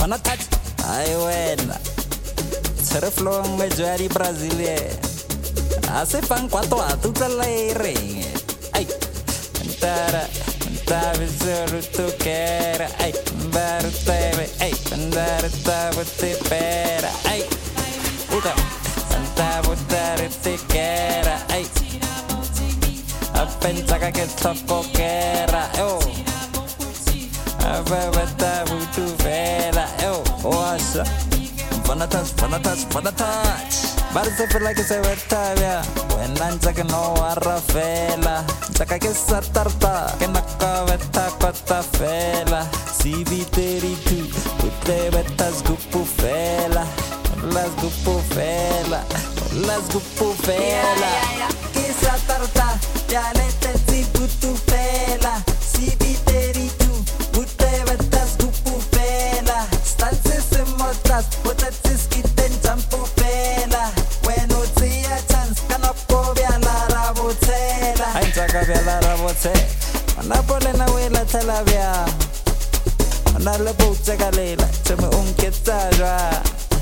Fana touch, I win. Terflong me juari Brasilia. Ase fan quattro a tutta lei ring. Ai, antara, antava solo che era. Ai, baru teve, ai, andare tavo te pera. Ai, uta, antavo dare te che era. Ai, a pensare che tocco che era. Oh, aveva tavo tu vera. Oh, wasa. Fana touch. Barse feel like it's a wet tavia. When I'm talking no arrafela. Taka que sa tarta. Que naka veta kota fela. CB32. Ute vetas gupu fela. Las gupu fela. Las gupu fela. Que sa tarta. Ya le te si gutu fela. CB32. Ute vetas gupu fela. Stances se motas. Ute tiskiten jampu fela. When you see a chance, cannot go be a la rabotela. I'm talking about la rabotela. Anapole na wela telavia. Anale boche galela. Cheme unketaja.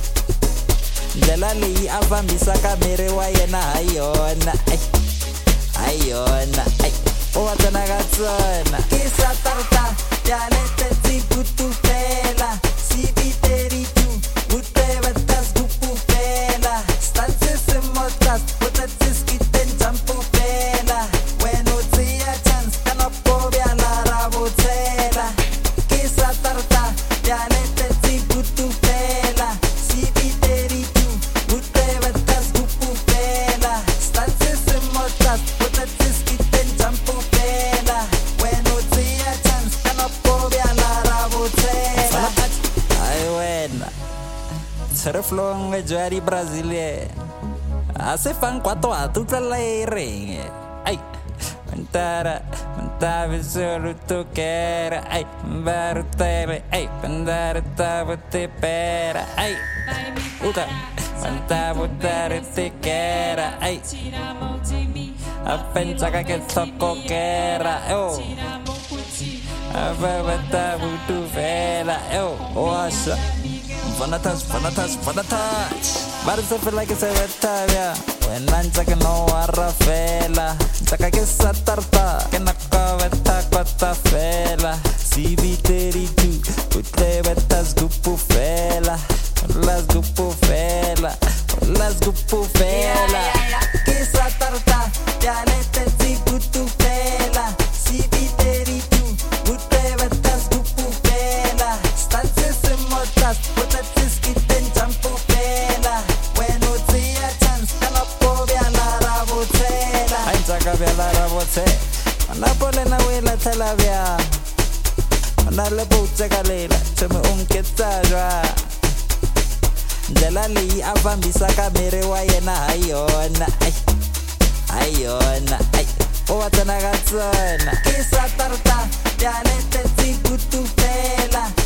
Jalali avambisa kamere wa yena ayona. Ayona. Owatana gatsona. Kisa tarta. Yalete zikutu fela. CB32. Ute vetas gupu fela. Stances se motas. Ute tiskiten jampu fela. When you see a chance, cannot go be a la rabotela. Kisa tarta. Yalete zikutu fela. CB32. Ute vetas gupu fela. Stances se motas. Ute tiskiten jampu fela. When you see a chance, cannot go be a la rabotela. I win. Terflong me juari Brasilia. Ase fan quattro a tutta lei ring. Ai, mentara, mentava solo tu che era. Ai, baru teve, ai, andare tavo te pera. Ai, uta, mentavo dare te che era. Ai, a pensare che tocco che era. Oh, aveva tavo tu vela. Oh, wasa. Fana touch. Barse feel like it's a wet tavia. When I'm talking no arrafela. Taka que sa tarta. Que naka veta kota fela. CB32. Ute vetas gupu fela. Las gupu fela. Las gupu fela. Que sa tarta. Ya le te zigutu fela. CB32. Ute vetas gupu fela. Stances se motas. Ute tiskiten jampu fela. When you see a chance, cannot go be a la rabotela. I'm talking about la rabotela. Anapole na wela telavia. Anale boche galela. Cheme unketaja. Jalali avambisa kamere wa yena ayona. Ayona. Owatana gatsona. Kisa tarta. Yalete zikutu fela.